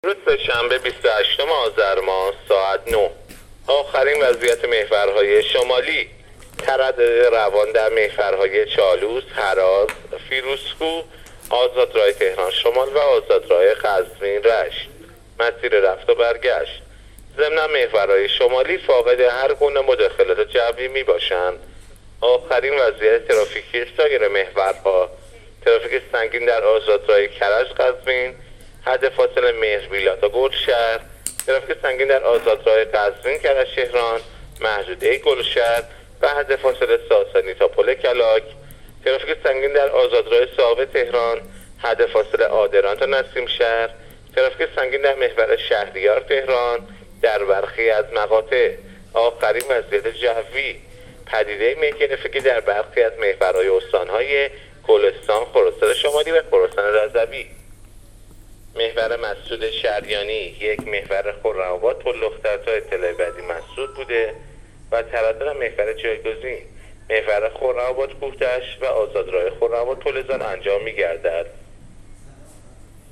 روز سه‌شنبه 28 آذر ماه ساعت 9 آخرین وضعیت محورهای شمالی. تردد روان در محورهای چالوس، هراز، فیروزکوه، آزادراه تهران شمال و آزادراه قزوین رشت. مسیر رفت و برگشت. ضمن محورهای شمالی فاقد هر گونه مداخلات جوی می باشند. آخرین وضعیت ترافیکی سایر محورها: ترافیک سنگین در آزادراه کرج قزوین، حد فاصله مهربیلا تا گلشهر، ترافیک سنگین در آزادراه قزوین کرج تهران، محدوده گلشهر و حد فاصله ساسانی تا پل کلاک، ترافیک سنگین در آزادراه ساوه تهران، حد فاصله آدران تا نسیم شهر، ترافیک سنگین در محور شهریار تهران در برخی از مقاطع. آخرین وضعیت جوی: پدیده میکانیکی در برخی از محورهای استانهای گلستان، خراسان شمالی و خراسان رضوی. محور مسعود شریانی یک محور خرم‌آباد پل‌لختر تا اطلاع بعدی مسعود بوده و تردد محور جایگزین محور خرم‌آباد کوه‌دشت و آزادراه خرم‌آباد پل‌زار انجام می‌گردد.